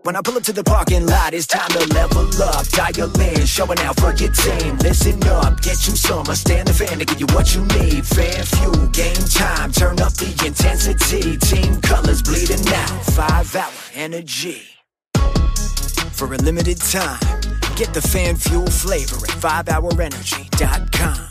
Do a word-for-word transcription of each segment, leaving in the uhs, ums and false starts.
When I pull up to the parking lot, it's time to level up. Dial in, showing out for your team. Listen up, get you some. I stand the fan to give you what you need. Fan fuel, game time, turn up the intensity. Team colors bleeding out, five hour energy. For a limited time, get the fan fuel flavor at five hour energy dot com.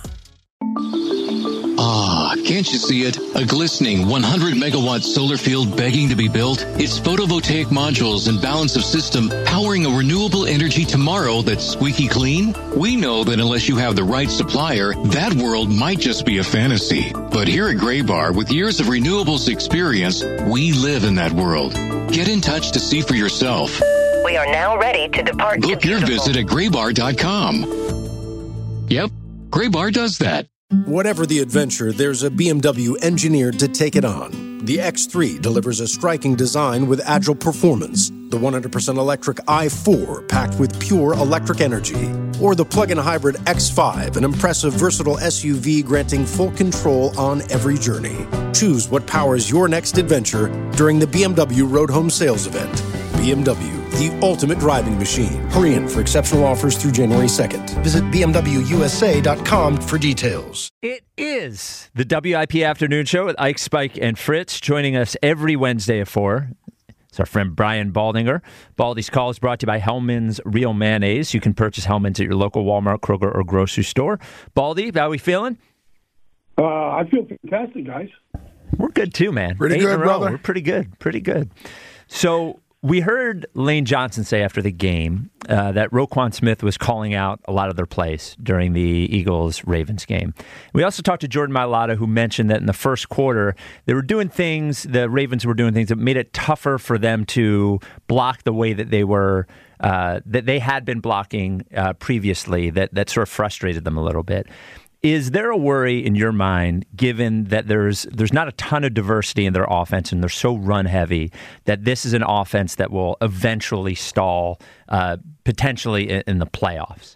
Ah, can't you see it? A glistening one hundred megawatt solar field begging to be built? Its photovoltaic modules and balance of system powering a renewable energy tomorrow that's squeaky clean? We know that unless you have the right supplier, that world might just be a fantasy. But here at Graybar, with years of renewables experience, we live in that world. Get in touch to see for yourself. We are now ready to depart. Book your visit at graybar dot com. Yep, Graybar does that. Whatever the adventure, there's a B M W engineered to take it on. The X three delivers a striking design with agile performance. The one hundred percent electric i four packed with pure electric energy. Or the plug-in hybrid X five, an impressive versatile S U V granting full control on every journey. Choose what powers your next adventure during the B M W Road Home Sales Event. B M W, the ultimate driving machine. Hurry in for exceptional offers through January second. Visit b m w u s a dot com for details. It is the W I P Afternoon Show with Ike, Spike, and Fritz. Joining us every Wednesday at four. It's our friend Brian Baldinger. Baldy's Call is brought to you by Hellman's Real Mayonnaise. You can purchase Hellman's at your local Walmart, Kroger, or grocery store. Baldy, how are we feeling? Uh, I feel fantastic, guys. We're good too, man. Pretty Eight good, in a row. brother. We're pretty good. Pretty good. So we heard Lane Johnson say after the game uh, that Roquan Smith was calling out a lot of their plays during the Eagles-Ravens game. We also talked to Jordan Mailata, who mentioned that in the first quarter, they were doing things, the Ravens were doing things that made it tougher for them to block the way that they were, uh, that they had been blocking uh, previously, that, that sort of frustrated them a little bit. Is there a worry in your mind, given that there's there's not a ton of diversity in their offense and they're so run heavy, that this is an offense that will eventually stall uh, potentially in, in the playoffs?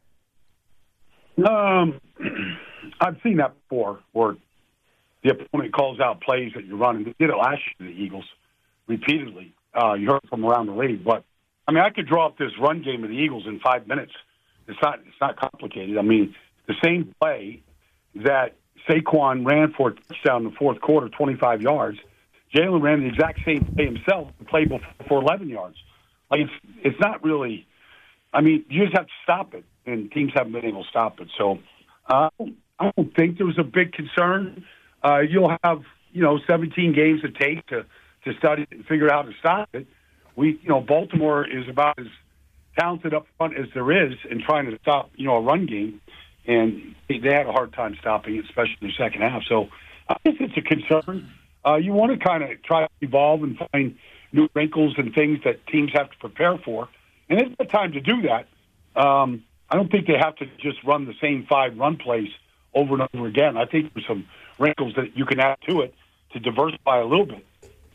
Um, I've seen that before, where the opponent calls out plays that you run, and they did it last year to the Eagles repeatedly. Uh, you heard from around the league, but I mean, I could draw up this run game of the Eagles in five minutes. It's not it's not complicated. I mean, the same play that Saquon ran for a touchdown in the fourth quarter, twenty-five yards, Jalen ran the exact same play himself, the play before for eleven yards. Like it's it's not really. I mean, you just have to stop it, and teams haven't been able to stop it. So uh, I don't think there was a big concern. Uh, you'll have you know seventeen games to take to to study it and figure out how to stop it. We you know Baltimore is about as talented up front as there is in trying to stop you know a run game. And they had a hard time stopping it, especially in the second half. So I guess it's a concern. Uh, you want to kind of try to evolve and find new wrinkles and things that teams have to prepare for. And it's the time to do that. Um, I don't think they have to just run the same five run plays over and over again. I think there's some wrinkles that you can add to it to diversify a little bit.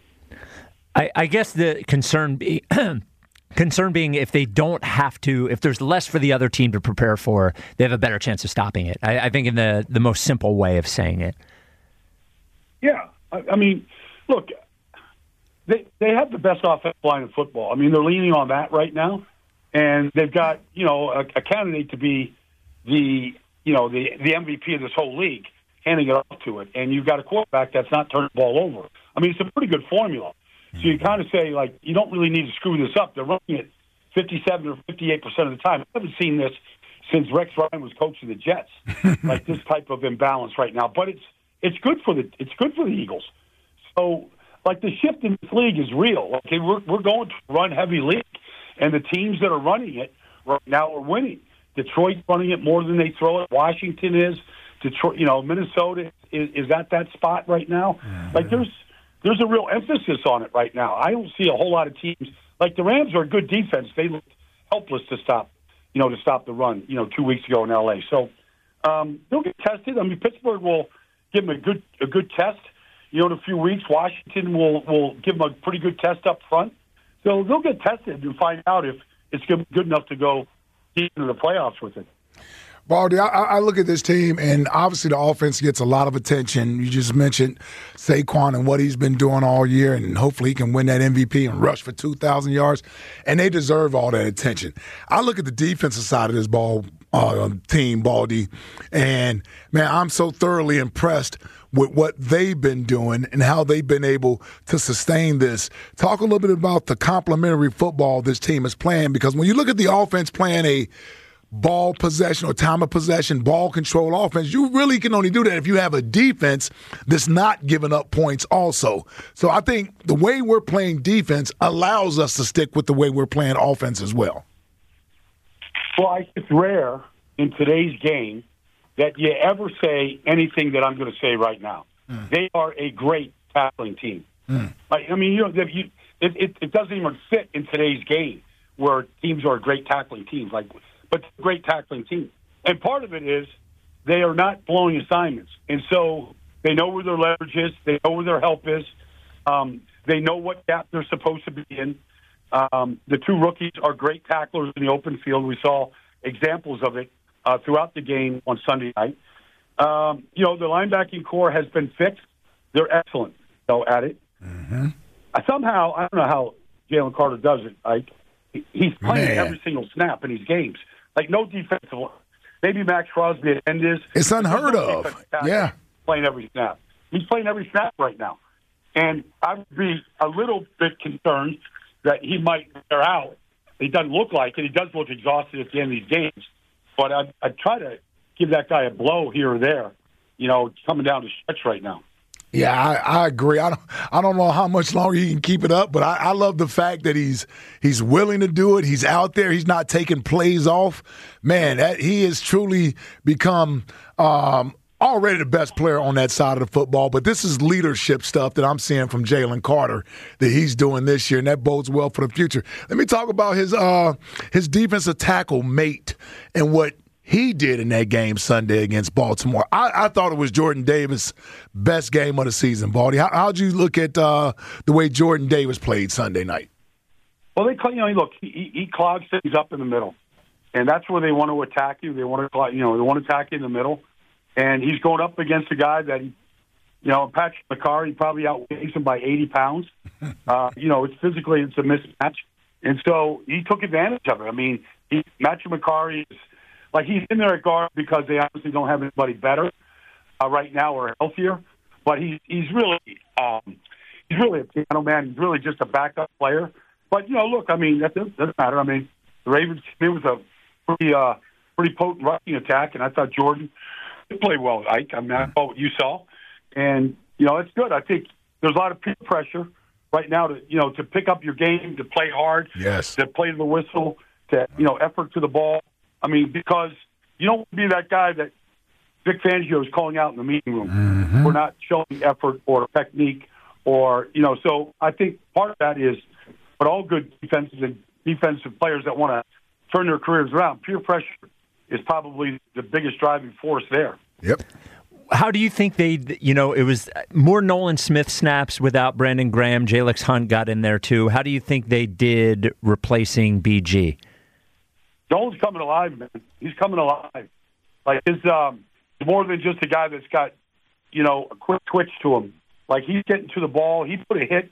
I, I guess the concern be Concern being if they don't have to, if there's less for the other team to prepare for, they have a better chance of stopping it. I, I think in the, the most simple way of saying it. Yeah. I, I mean, look, they they have the best offensive line in football. I mean, they're leaning on that right now. And they've got, you know, a, a candidate to be the, you know, the, the M V P of this whole league, handing it off to it. And you've got a quarterback that's not turning the ball over. I mean, it's a pretty good formula. So you kind of say, like, you don't really need to screw this up. They're running it fifty-seven or fifty-eight percent of the time. I haven't seen this since Rex Ryan was coaching the Jets, like this type of imbalance right now. But it's it's good for the it's good for the Eagles. So, like, the shift in this league is real. Okay, we're we're going to run heavy league, and the teams that are running it right now are winning. Detroit's running it more than they throw it. Washington is. Detroit, you know, Minnesota is, is at that spot right now. Mm-hmm. Like, there's. There's a real emphasis on it right now. I don't see a whole lot of teams like the Rams are a good defense. They looked helpless to stop, you know, to stop the run, you know, two weeks ago in L A. So um, they'll get tested. I mean, Pittsburgh will give them a good a good test, you know, in a few weeks. Washington will will give them a pretty good test up front. So they'll get tested and find out if it's good enough to go deep into the playoffs with it. Baldy, I, I look at this team, and obviously the offense gets a lot of attention. You just mentioned Saquon and what he's been doing all year, and hopefully he can win that M V P and rush for two thousand yards, and they deserve all that attention. I look at the defensive side of this ball uh, team, Baldy, and, man, I'm so thoroughly impressed with what they've been doing and how they've been able to sustain this. Talk a little bit about the complementary football this team is playing, because when you look at the offense playing a ball possession or time of possession, ball control offense, you really can only do that if you have a defense that's not giving up points also. So I think the way we're playing defense allows us to stick with the way we're playing offense as well. Well, it's rare in today's game that you ever say anything that I'm going to say right now. Mm. They are a great tackling team. Mm. Like, I mean, you know, you, it, it, it doesn't even fit in today's game where teams are great tackling teams. Like, but great tackling team. And part of it is they are not blowing assignments. And so they know where their leverage is. They know where their help is. Um, they know what gap they're supposed to be in. Um, the two rookies are great tacklers in the open field. We saw examples of it uh, throughout the game on Sunday night. Um, you know, the linebacking core has been fixed. They're excellent, though, at it. Mm-hmm. I somehow, I don't know how Jalen Carter does it. Like, he's playing Man. every single snap in these games. Like, no defensive. Maybe Max Crosby at end is. It's unheard of. Yeah. Playing every snap. He's playing every snap right now. And I would be a little bit concerned that he might wear out. He doesn't look like it. He does look exhausted at the end of these games. But I'd, I'd try to give that guy a blow here or there, you know, coming down the stretch right now. Yeah, I, I agree. I don't, I don't know how much longer he can keep it up, but I, I love the fact that he's he's willing to do it. He's out there. He's not taking plays off. Man, that, he has truly become um, already the best player on that side of the football. But this is leadership stuff that I'm seeing from Jalen Carter that he's doing this year, and that bodes well for the future. Let me talk about his uh, his defensive tackle mate and what he did in that game Sunday against Baltimore. I, I thought it was Jordan Davis' best game of the season, Baldy. How, how'd you look at uh, the way Jordan Davis played Sunday night? Well, they, you know, look, he, he clogs things up in the middle, and that's where they want to attack you. They want to, you know, they want to attack you in the middle, and he's going up against a guy that, he, you know, Patrick McCarr, he probably outweighs him by eighty pounds. Uh, you know, it's physically it's a mismatch, and so he took advantage of it. I mean, he, Matthew McCarr is. Like, he's in there at guard because they obviously don't have anybody better uh, right now or healthier. But he, he's really um, he's really a piano man. He's really just a backup player. But, you know, look, I mean, that doesn't, doesn't matter. I mean, the Ravens, it was a pretty uh, pretty potent rushing attack, and I thought Jordan played well, Ike. I mean, I saw what you saw. And, you know, it's good. I think there's a lot of peer pressure right now to, you know, to pick up your game, to play hard, yes, to play to the whistle, to, you know, effort to the ball. I mean, because you don't want to be that guy that Vic Fangio is calling out in the meeting room. Mm-hmm. We're not showing effort or technique or, you know, so I think part of that is, but all good defenses and defensive players that want to turn their careers around, peer pressure is probably the biggest driving force there. Yep. How do you think they, you know, it was more Nolan Smith snaps without Brandon Graham. Jalix Hunt got in there too. How do you think they did replacing B G? Nolan's coming alive, man. He's coming alive. Like, his um, more than just a guy that's got, you know, a quick twitch to him. Like, he's getting to the ball. He put a hit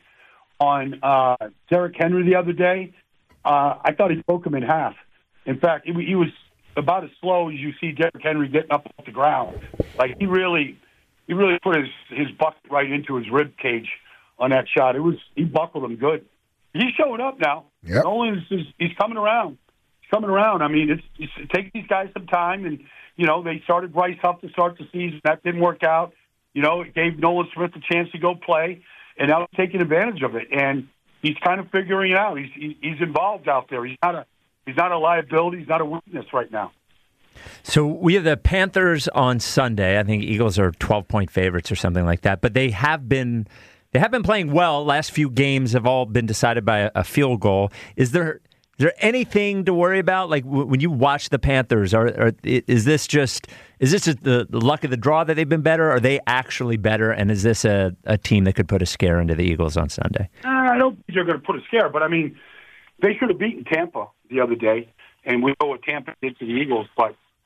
on uh, Derrick Henry the other day. Uh, I thought he broke him in half. In fact, he, he was about as slow as you see Derrick Henry getting up off the ground. Like, he really, he really put his his bucket right into his rib cage on that shot. It was he buckled him good. He's showing up now. Yep. Nolan is he's coming around. coming around. I mean, it's, it's, it takes these guys some time, and, you know, they started Bryce Huff to start the season. That didn't work out. You know, it gave Nolan Smith a chance to go play, and now he's taking advantage of it. And he's kind of figuring it out. He's he, he's involved out there. He's not a he's not a liability. He's not a weakness right now. So we have the Panthers on Sunday. I think Eagles are twelve-point favorites or something like that. But they have been they have been playing well. Last few games have all been decided by a, a field goal. Is there Is there anything to worry about? Like, w- when you watch the Panthers, are, are is this just is this just the, the luck of the draw that they've been better? Or are they actually better? And is this a, a team that could put a scare into the Eagles on Sunday? Uh, I don't think they're going to put a scare, but I mean, they should have beaten Tampa the other day, and we know what Tampa did to the Eagles. But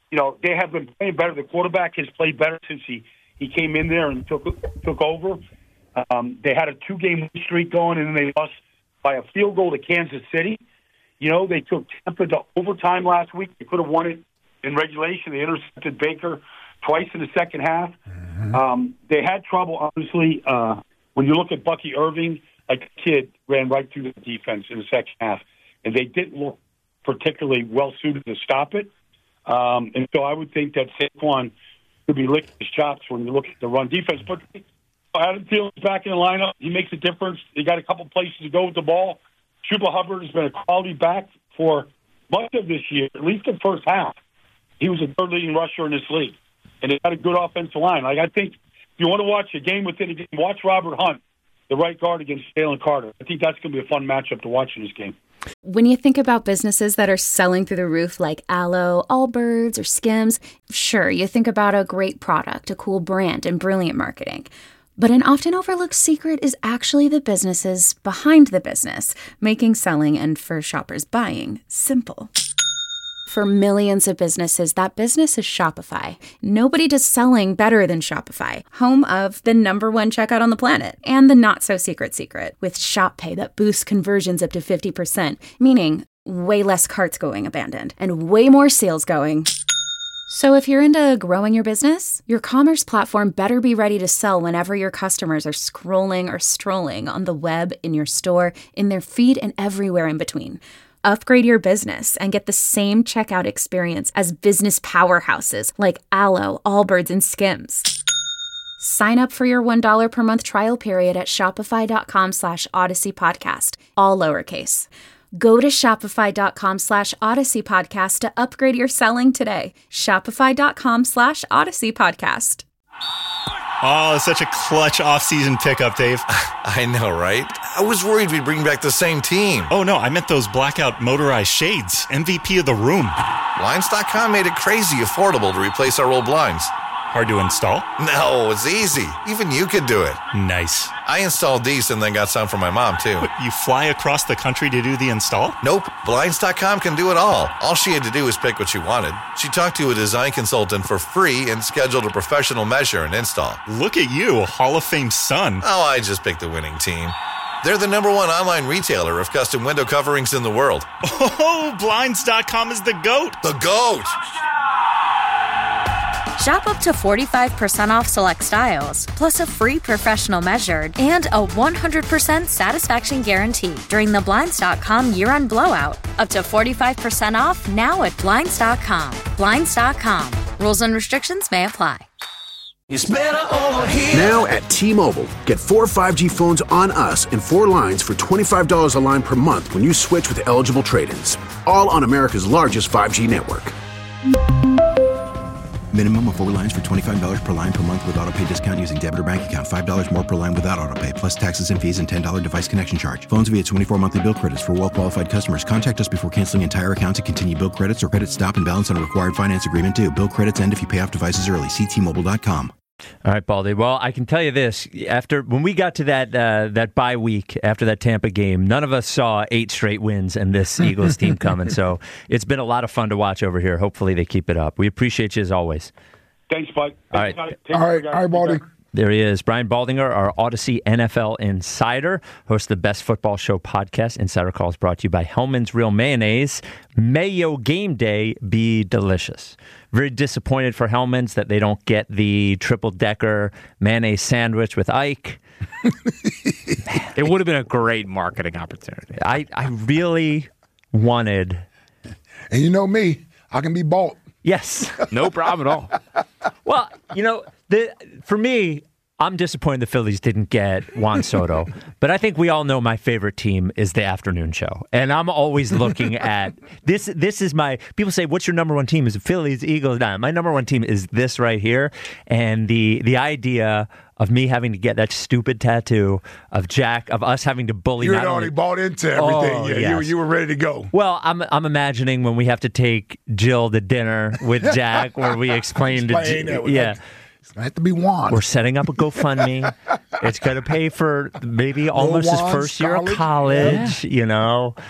you know, they have been playing better. The quarterback has played better since he, he came in there and took took over. Um, they had a two-game streak going, and then they lost by a field goal to Kansas City. You know, they took Tampa to overtime last week. They could have won it in regulation. They intercepted Baker twice in the second half. Mm-hmm. Um, they had trouble, obviously. Uh, when you look at Bucky Irving, like a kid ran right through the defense in the second half, and they didn't look particularly well-suited to stop it. Um, and so I would think that Saquon could be licking his chops when you look at the run defense. But Adam Thiel's back in the lineup. He makes a difference. They got a couple places to go with the ball. Chuba Hubbard has been a quality back for much of this year, at least the first half. He was a third leading rusher in this league, and they got a good offensive line. Like I think if you want to watch a game within a game, watch Robert Hunt, the right guard against Jalen Carter. I think that's going to be a fun matchup to watch in this game. When you think about businesses that are selling through the roof like Aloe, Allbirds, or Skims, sure, you think about a great product, a cool brand, and brilliant marketing. But an often overlooked secret is actually the businesses behind the business, making selling and for shoppers buying simple. For millions of businesses, that business is Shopify. Nobody does selling better than Shopify, home of the number one checkout on the planet and the not-so-secret secret with Shop Pay that boosts conversions up to fifty percent, meaning way less carts going abandoned and way more sales going. So if you're into growing your business, your commerce platform better be ready to sell whenever your customers are scrolling or strolling on the web, in your store, in their feed, and everywhere in between. Upgrade your business and get the same checkout experience as business powerhouses like Aloe, Allbirds, and Skims. Sign up for your one dollar per month trial period at shopify.com slash Odyssey Podcast, all lowercase. Go to shopify.com slash Odyssey Podcast to upgrade your selling today. Shopify.com slash Odyssey Podcast. Oh, it's such a clutch off-season pickup, Dave. I know, right? I was worried we'd bring back the same team. Oh, no, I meant those blackout motorized shades. M V P of the room. Blinds dot com made it crazy affordable to replace our old blinds. Hard to install? No, it's easy. Even you could do it. Nice. I installed these and then got some for my mom, too. What, you fly across the country to do the install? Nope. Blinds dot com can do it all. All she had to do was pick what she wanted. She talked to a design consultant for free and scheduled a professional measure and install. Look at you, Hall of Fame son. Oh, I just picked the winning team. They're the number one online retailer of custom window coverings in the world. Oh, Blinds dot com is the GOAT. The GOAT! Shop up to forty-five percent off select styles, plus a free professional measured and a one hundred percent satisfaction guarantee during the Blinds dot com year-end blowout. Up to forty-five percent off now at Blinds dot com. Blinds dot com. Rules and restrictions may apply. It's better over here. Now at T-Mobile, get four five G phones on us and four lines for twenty-five dollars a line per month when you switch with eligible trade-ins. All on America's largest five G network. Minimum of four lines for twenty-five dollars per line per month with autopay discount using debit or bank account. five dollars more per line without autopay, plus taxes and fees and ten dollars device connection charge. Phones via twenty-four monthly bill credits for well-qualified customers. Contact us before canceling entire account to continue bill credits or credit stop and balance on a required finance agreement due. Bill credits end if you pay off devices early. See T Mobile dot com. All right, Baldy. Well, I can tell you this: after when we got to that uh, that bye week after that Tampa game, none of us saw eight straight wins and this Eagles team coming. So it's been a lot of fun to watch over here. Hopefully, they keep it up. We appreciate you as always. Thanks, Bud. All right, all right, all right, Baldy. There he is, Brian Baldinger, our Odyssey N F L insider, hosts the Best Football Show podcast. Insider Call is brought to you by Hellman's Real Mayonnaise. Mayo game day be delicious. Very disappointed for Hellman's that they don't get the triple-decker mayonnaise sandwich with Ike. It would have been a great marketing opportunity. I, I really wanted... And you know me, I can be bought. Yes. No problem at all. Well, you know, the for me, I'm disappointed the Phillies didn't get Juan Soto, but I think we all know my favorite team is the afternoon show. And I'm always looking at this. This is my, people say, what's your number one team? Is it Phillies, Eagles? Nah, my number one team is this right here. And the the idea of me having to get that stupid tattoo of Jack, of us having to bully. You had not already only, bought into everything. Oh, yeah, yes. you, you were ready to go. Well, I'm I'm imagining when we have to take Jill to dinner with Jack, where we explain, explain to it. yeah. It's going to have to be Juan. We're setting up a GoFundMe. It's going to pay for maybe almost his Juan's first year college. of college, Yeah. you know.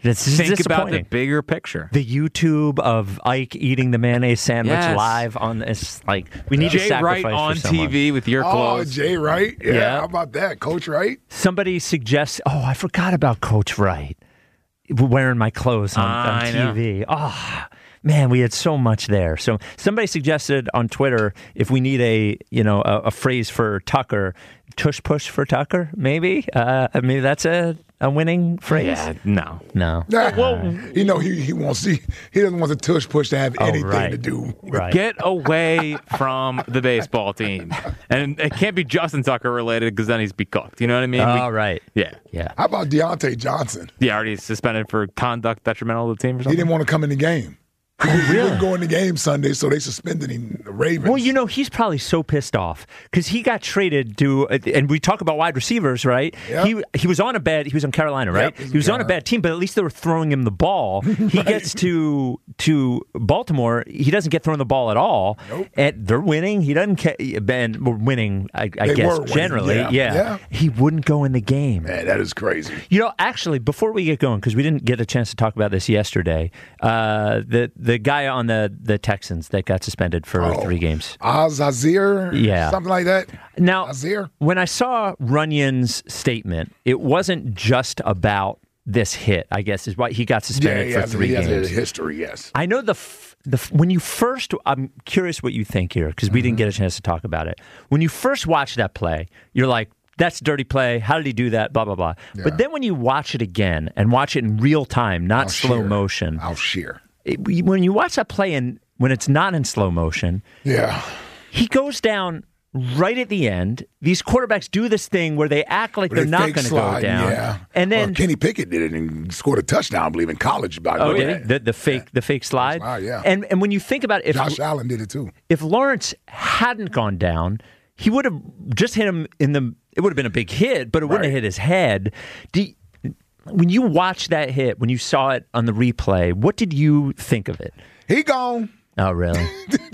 It's just Think about the disappointing. bigger picture. The YouTube of Ike eating the mayonnaise sandwich Yes. live on this, like we need Jay to sacrifice Wright on for someone. T V with your Oh, clothes. Jay Wright. Yeah, Yeah. how about that, Coach Wright? Somebody suggests, oh, I forgot about Coach Wright wearing my clothes on, on I T V. know. Oh, man, we had so much there. So somebody suggested on Twitter if we need a you know a, a phrase for Tucker, tush push for Tucker, maybe. Uh, I mean that's a, a winning phrase. Yeah, no, no. Nah, well, you know he he wants he, he doesn't want the tush push to have Oh, anything right. to do. Right. Get away from the baseball team, and it can't be Justin Tucker related because then he's be cooked. You know what I mean? Oh, We- right. Yeah, yeah. How about Deontay Johnson? Yeah, already suspended for conduct detrimental to the team or He something. didn't want to come in the game. He Oh, really? wouldn't go in the game Sunday, so they suspended him. The Ravens. Well, you know, he's probably so pissed off because he got traded to, and we talk about wide receivers, right? Yep. He he was on a bad, he was on Carolina, right? Yep, he was on a bad team, but at least they were throwing him the ball. He gets to to Baltimore, he doesn't get thrown the ball at all. Nope. And they're winning. He doesn't, ca- Ben, we're winning, I, I They guess, were winning, generally. yeah. Yeah. Yeah. He wouldn't go in the game. Man, that is crazy. You know, actually, before we get going, because we didn't get a chance to talk about this yesterday, uh, the the guy on the, the Texans that got suspended for Oh. three games. Azazir, Yeah. something like that. Now, Azir. when I saw Runyon's statement, it wasn't just about this hit, I guess, is why he got Yeah, suspended he for has, three he has games. a history. Yes. I know the f- the f- when you first, I'm curious what you think here because we Mm-hmm. didn't get a chance to talk about it. When you first watch that play, you're like, "That's a dirty play. How did he do that?" Blah blah blah. But then when you watch it again and watch it in real time, not Al slow Shear. motion, Al Shear. it, when you watch that play and when it's not in slow motion, Yeah. he goes down right at the end. These quarterbacks do this thing where they act like But they're they not fake going to go slide, down, Yeah. and then well, Kenny Pickett did it and scored a touchdown, I believe, in college. By the oh, way. did he? the the fake the fake slide? slide, yeah. And and when you think about it, if Josh Allen did it too. if Lawrence hadn't gone down, he would have just hit him in the. It would have been a big hit, but it wouldn't Right. have hit his head. Do you- when you watch that hit, when you saw it on the replay, what did you think of it? He gone. Oh, really?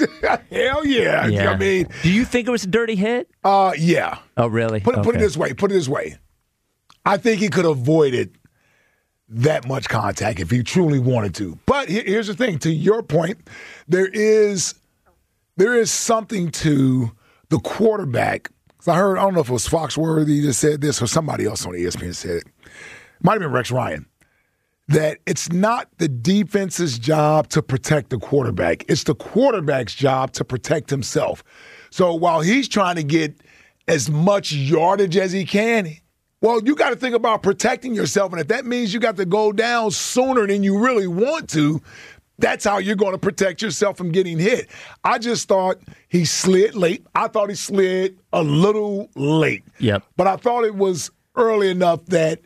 Hell yeah. Yeah. I mean, do you think it was a dirty hit? uh, yeah. Oh, really? Put it, put it Okay. this way. Put it this way. I think he could have avoided that much contact if he truly wanted to. But here- here's the thing. To your point, there is there is something to the quarterback. 'Cause I heard, I don't know if it was Foxworthy that said this or somebody else on E S P N said it. Might have been Rex Ryan. That it's not the defense's job to protect the quarterback. It's the quarterback's job to protect himself. So while he's trying to get as much yardage as he can, well, you got to think about protecting yourself. And if that means you got to go down sooner than you really want to, that's how you're going to protect yourself from getting hit. I just thought he slid late. I thought he slid a little late. Yep. But I thought it was early enough that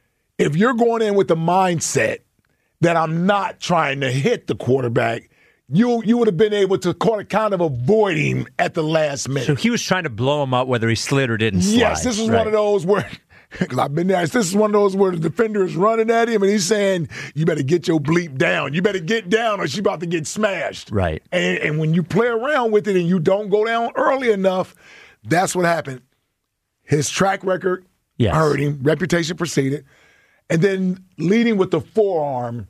if you're going in with the mindset that I'm not trying to hit the quarterback, you you would have been able to kind of avoid him at the last minute. So he was trying to blow him up whether he slid or didn't slide. Yes, this is right. one of those where, because I've been there, this is one of those where the defender is running at him and he's saying, you better get your bleep down. You better get down or she's about to get smashed. Right. And, and when you play around with it and you don't go down early enough, that's what happened. His track record Yes. hurt him, reputation preceded. And then leading with the forearm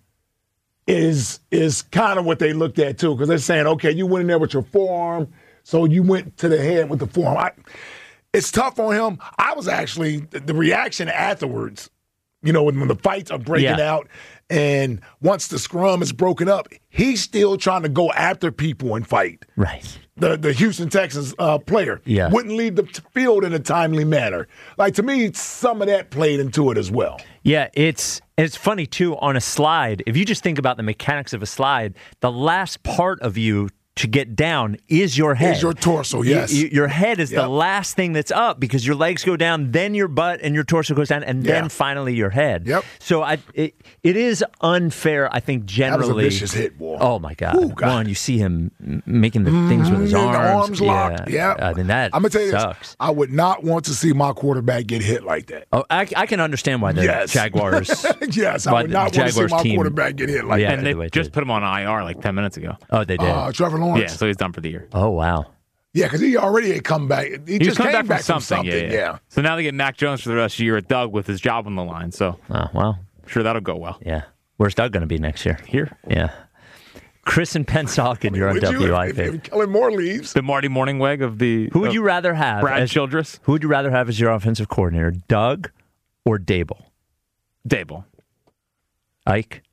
is is kind of what they looked at too, because they're saying, okay, you went in there with your forearm, so you went to the head with the forearm. I, it's tough on him. I was actually the reaction afterwards, you know, when, when the fights are breaking Yeah. out, and once the scrum is broken up, he's still trying to go after people and fight. Right. The the Houston Texans uh, player Yeah. wouldn't leave the t- field in a timely manner. Like, to me, some of that played into it as well. Yeah, it's it's funny too on a slide. If you just think about the mechanics of a slide, the last part of you to get down is your head. Is your torso, yes. Y- y- your head is the Yep. last thing that's up because your legs go down, then your butt and your torso goes down, and Yeah. then finally your head. Yep. So I, it, it is unfair, I think, generally. That was a vicious hit, boy. Oh, my God. Ooh, God. One, you see him m- making the things with his Mm, arms. the arms locked. Yeah. I mean, that I'm gonna tell you sucks. this. I would not want to see my quarterback get hit like that. Oh, I, I can understand why the Yes. Jaguars. Yes, I why would the not want to see Jaguars my team quarterback get hit like Yeah. that. And they the way just too. put him on I R like ten minutes ago. Oh, they did. Uh, Trevor Lawrence. Yeah, so he's done for the year. Oh, wow. Yeah, because he already had come back. He, He just was coming came back from something. something. Yeah, yeah. So now they get Mac Jones for the rest of the year at Doug with his job on the line. So Oh, well, I'm sure that'll go well. yeah. Where's Doug going to be next year? Here. Yeah. Chris and Pensalkin, you're on Would you W I P. if, if Kellen Moore leaves? The Marty Morningweg of the. Who would of you rather have? Brad as, Childress? Who would you rather have as your offensive coordinator, Doug or Dable? Dable. Ike?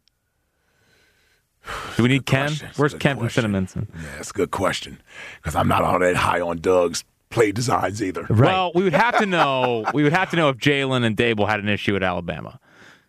Do we need Ken? Question. Where's Good Ken from question. Cinnaminson? Yeah, that's a good question. Because I'm not all that high on Doug's play designs either. Right. Well, we would have to know. We would have to know if Jalen and Dable had an issue at Alabama.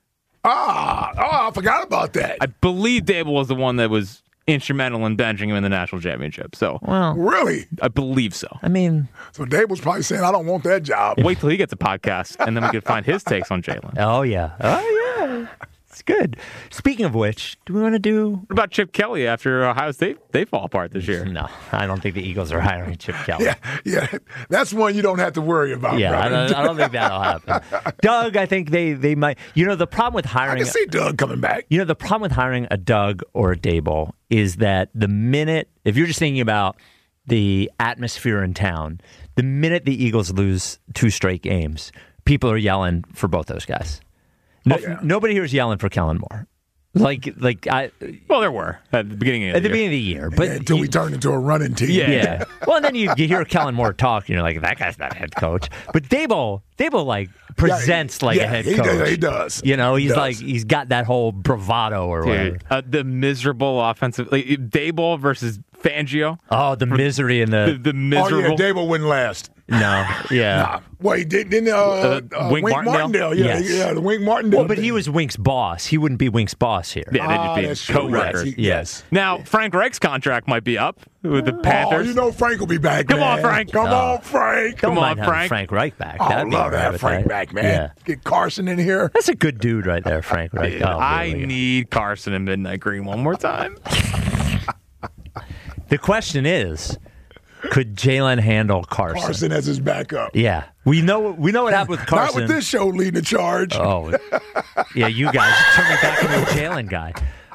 Ah, oh, I forgot about that. I believe Dable was the one that was instrumental in benching him in the national championship. So, well, really? I believe so. I mean, so Dave was probably saying, I don't want that job. Wait till he gets a podcast, and then we can find his takes on Jalen. Oh, yeah. Oh, yeah. It's good. Speaking of which, do we want to do... What about Chip Kelly after Ohio State? They fall apart this year. No, I don't think the Eagles are hiring Chip Kelly. Yeah, yeah, that's one you don't have to worry about. Yeah, I don't, I don't think that'll happen. Doug, I think they, they might... You know, the problem with hiring... I can see Doug coming back. You know, the problem with hiring a Doug or a Dable is that the minute... If you're just thinking about the atmosphere in town, the minute the Eagles lose two straight games, people are yelling for both those guys. No, oh, yeah. Nobody here is yelling for Kellen Moore. Like, like I. Well, there were at the beginning of the at the year. beginning of the year, but yeah, until you, we turned into a running team. Yeah. yeah. Well, and then you, you hear Kellen Moore talk, and you're like, that guy's not a head coach. But Dable, Dable like presents yeah, like yeah, a head he coach. Does, he does. You know, He he's does. like he's got that whole bravado or Dude, whatever. uh, the miserable offensive, like Dable versus Fangio. Oh, the misery and The, the, the miserable. Oh, yeah, Dable wouldn't last. no, yeah. Nah. Wait, didn't, didn't uh, Uh, uh, Wink Wink, Martindale? Martindale? Yeah, Yes. yeah, the Wink Martindale. Well, but he thing. was Wink's boss. He wouldn't be Wink's boss here. Yeah, they'd Ah, just be that's true. co-workers. Yes, he- Yes. Now, Frank Reich's contract might be up with the Panthers. Oh, you know Frank will be back. Come on, man. Frank. Come Oh. on, Frank. Don't Come mind on, having Frank. Frank Reich back. Oh, That'd be all love right that with Frank that. back, man. Yeah. Get Carson in here. That's a good dude right there, Frank Reich. Dude, Oh, I really. need Carson and Midnight Green one more time. The question is, could Jalen handle Carson? Carson as his backup. Yeah, we know we know what happened with Carson. Not with this show leading the charge. Oh, yeah, you guys turn me back into a Jalen guy.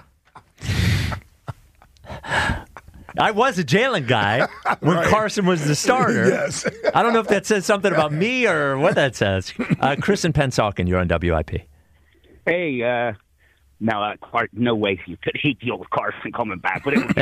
I was a Jalen guy when Right. Carson was the starter. Yes. I don't know if that says something about me or what that says. Uh, Chris and Pensalkin, you're on W I P. Hey, uh, now uh, Car- no way you could heat deal with Carson coming back, but it would be,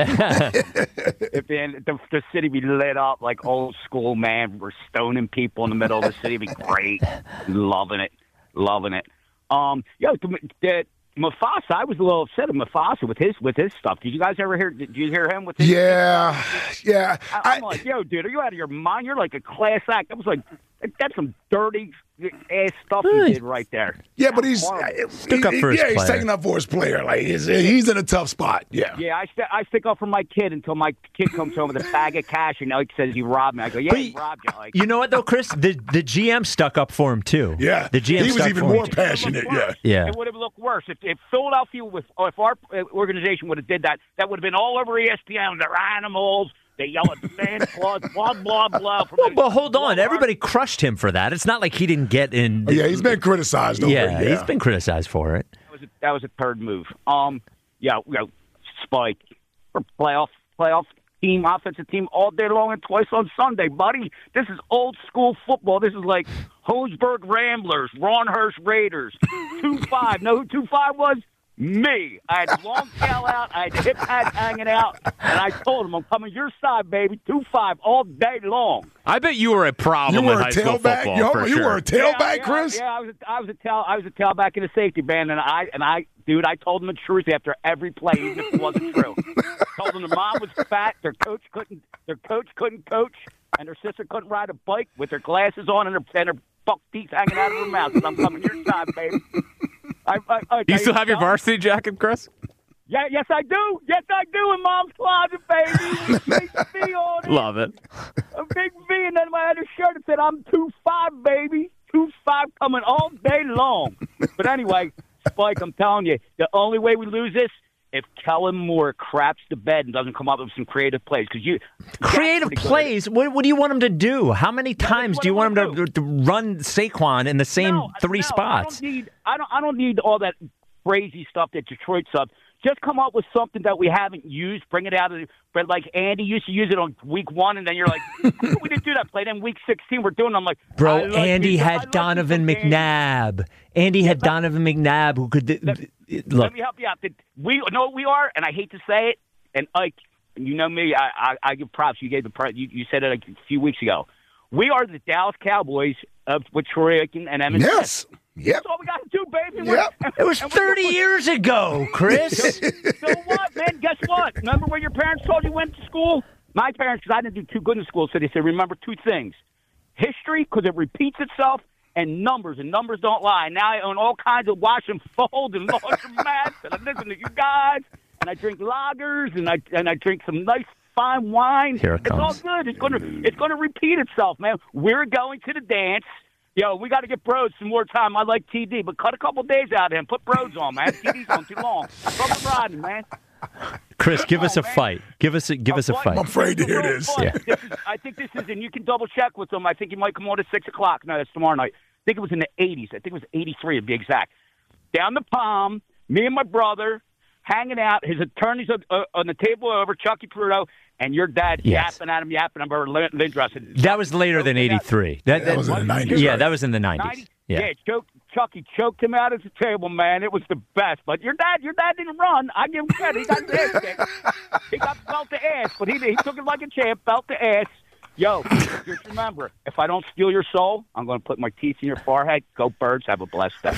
if the, the the city be lit up like old school, man, we're stoning people in the middle of the city, it'd be great, loving it, loving it. Um, yo, the, the Mufasa, I was a little upset at Mufasa with his with his stuff. Did you guys ever hear? Did you hear him with his? Yeah, yeah. I, I'm like, yo, dude, are you out of your mind? You're like a class act. I was like, that's some dirty ass stuff he did right there. Yeah, but he's Stuck up for his yeah, he's player. taking up for his player. Like he's, he's in a tough spot. Yeah. Yeah, I, st- I stick up for my kid until my kid comes home with a bag of cash and now he says he robbed me. I go, yeah, But he robbed you. Like, You know what though, Chris? The the G M stuck up for him too. Yeah. the G M He was stuck even for more him. passionate. Yeah. Yeah. It would have looked worse if, if Philadelphia, with, or if our uh, organization would have did that. That would have been all over E S P N. They're animals. They yell at the Santa Claus. Blah blah blah. From Well, but hold on, everybody crushed him for that. It's not like he didn't get in. Oh, yeah, he's been criticized over Yeah, it. Yeah. he's been criticized for it. That was a, that was a third move. Um, yeah, you know, Spike, we're playoff playoff team, offensive team all day long and twice on Sunday, buddy. This is old school football. This is like Hoesburg Ramblers, Ronhurst Raiders, two five. Know who two five was? Me. I had the long tail out. I had the hip pads hanging out, and I told him, "I'm coming your side, baby. two five all day long." I bet you were a problem You were in a high school tailback? football You- for you sure. were a tailback, yeah, yeah, Chris? Yeah, I was. A, I was a tail. I was a tailback in a safety band, and I and I, dude, I told them the truth after every play, even if it wasn't true. Told them the mom was fat, their coach couldn't, their coach couldn't coach, and their sister couldn't ride a bike with her glasses on and her and her buck teeth hanging out of her mouth. 'Cause I'm coming your side, baby. I, I, I, Do you I- still have your I- varsity jacket, Chris? Yeah, yes, I do. Yes, I do. In Mom's closet, baby. Big V on it. Love it. A big V, and then I had a shirt that said, "I'm two five, baby. two five coming all day long." But anyway, Spike, I'm telling you, the only way we lose this if Kellen Moore craps the bed and doesn't come up with some creative plays. Because you Creative plays. What, what do you want him to do? How many times what do you I want him wanna to, to run Saquon in the same No, three no, spots? I don't need. I don't. I don't need all that crazy stuff that Detroit stuff. Just come up with something that we haven't used. Bring it out of. But like Andy used to use it on week one, and then you're like, we didn't do that play. Then week sixteen, we're doing. I'm like, I Bro, like Andy you- I had like Donovan you, Andy. McNabb. Andy had Donovan McNabb who could. Let, look. let me help you out. We know what we are, and I hate to say it, and Ike, you know me, I, I, I give props. You gave the you, you said it like a few weeks ago. We are the Dallas Cowboys of with Troy Aikman and Emmett Yes. Smith. Yep. That's all we got to do, baby. Yep. And, It was and thirty years ago, Chris. So what, man? Guess what? Remember where your parents told you went to school? My parents, because I didn't do too good in school, so they said, remember two things. History, because it repeats itself, and numbers, and numbers don't lie. Now I own all kinds of wash and fold and laundromats, and I listen to you guys, and I drink lagers, and I and I drink some nice fine wine. Here it it's comes. all good. It's going to it's going to repeat itself, man. We're going to the dance. Yo, we got to get Broads some more time. I like T D, but cut a couple days out of him. Put Broads on, man. T D's on too long. Come with Rodney, man. Chris, give Come us a on, man. fight. Give us a give us a fight. I'm afraid to hear this. Fun. Yeah. This is, I think this is, and you can double check with him. I think he might come on at six o'clock. No, that's tomorrow night. I think it was in the eighties. I think it was eighty-three to be exact. Down the Palm, me and my brother hanging out. His attorney's on, uh, on the table over, Chucky Prudo, and your dad Yes. yapping at him, yapping at him over Lin- Lindros. That was later than eighty-three. That, That was in the nineties, Yeah, right? that was in the nineties. ninety Yeah. yeah, choked, Chucky choked him out at the table, man. It was the best. But your dad, your dad didn't run. I give him credit. He got his ass kicked. He got belt to ass, but he he took it like a champ, belt to ass. Yo, just remember, if I don't steal your soul, I'm going to put my teeth in your forehead. Go Birds. Have a blessed day.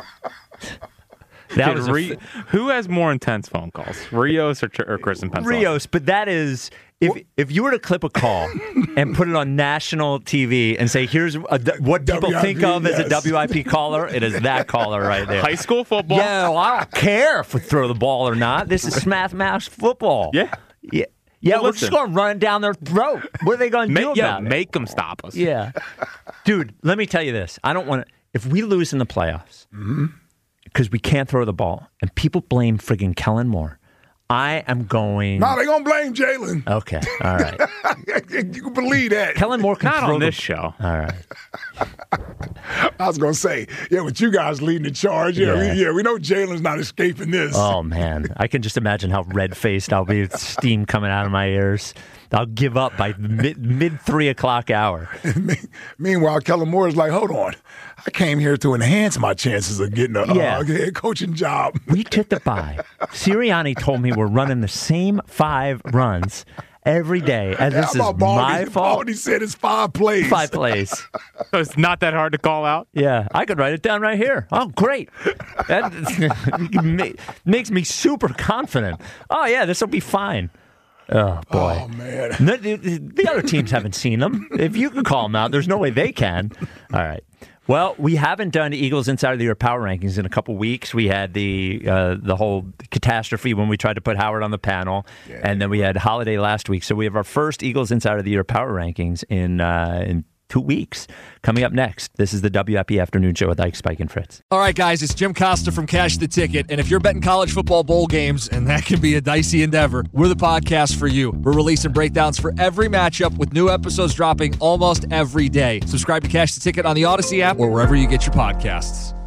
That Did was a Ri- who has more intense phone calls, Rios or, or Chris in Pennsylvania? Rios, but that is if if you were to clip a call and put it on national T V and say, here's a, what people W I P, think of as a yes. W I P caller, it is that caller right there. High school football. Yeah, well, I don't care if we throw the ball or not. This is Smash Mash football. Yeah. Yeah. Yeah, Well, we're listen. just going to run it down their throat. What are they going to do Make, yeah, about it? make them stop us. Yeah. Dude, let me tell you this. I don't want to, if we lose in the playoffs, because we can't throw the ball, and people blame friggin' Kellen Moore, I am going. No, they're going to blame Jalen. Okay, all right. You can believe that. Kellen Moore can Not throw on the- this show. All right. I was going to say, yeah, with you guys leading the charge, yeah, Yeah. We, yeah, we know Jalen's not escaping this. Oh, man. I can just imagine how red-faced I'll be with steam coming out of my ears. I'll give up by mid, mid three o'clock hour. Meanwhile, Kellen Moore is like, hold on. I came here to enhance my chances of getting a Yeah. uh, head coaching job. We took the bye. Sirianni told me we're running the same five runs every day, and this How is about Baldy? my fault. Baldy said it's five plays. Five plays. So it's not that hard to call out. Yeah, I could write it down right here. Oh, great. That ma- makes me super confident. Oh, yeah, this will be fine. Oh, boy. Oh, man. No, the, the other teams haven't seen them. If you can call them out, there's no way they can. All right. Well, we haven't done Eagles Inside of the Year Power Rankings in a couple weeks. We had the uh, the whole catastrophe when we tried to put Howard on the panel, yeah. and then we had Holiday last week. So we have our first Eagles Inside of the Year Power Rankings in uh, in two weeks. Coming up next, this is the W I P Afternoon Show with Ike, Spike, and Fritz. All right, guys, it's Jim Costa from Cash the Ticket. And if you're betting college football bowl games, and that can be a dicey endeavor, we're the podcast for you. We're releasing breakdowns for every matchup with new episodes dropping almost every day. Subscribe to Cash the Ticket on the Odyssey app or wherever you get your podcasts.